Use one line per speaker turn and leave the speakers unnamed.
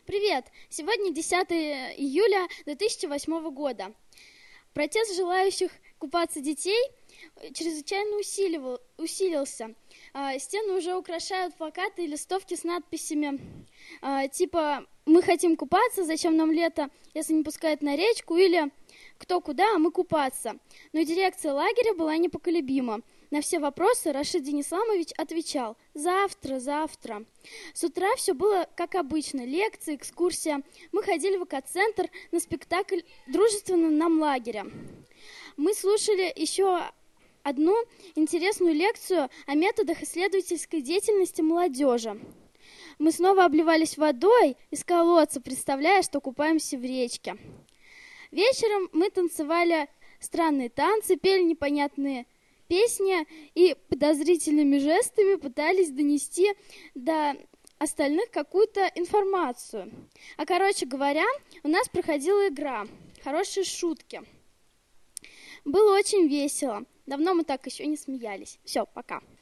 Привет! Сегодня 10 июля 2008 года. Протест желающих купаться детей чрезвычайно усилился. Стены уже украшают плакаты и листовки с надписями типа «Мы хотим купаться, зачем нам лето, если не пускают на речку?» или «Кто куда, а мы купаться». Но дирекция лагеря была непоколебима. На все вопросы Рашид Денисламович отвечал: «Завтра, завтра». С утра все было как обычно. Лекции, экскурсия. Мы ходили в экоцентр на спектакль дружественного нам лагеря. Мы слушали еще одну интересную лекцию о методах исследовательской деятельности молодежи. Мы снова обливались водой из колодца, представляя, что купаемся в речке. Вечером мы танцевали странные танцы, пели непонятные песни и подозрительными жестами пытались донести до остальных какую-то информацию. Короче говоря, у нас проходила игра «Хорошие шутки». Было очень весело. Давно мы так еще не смеялись. Все, пока.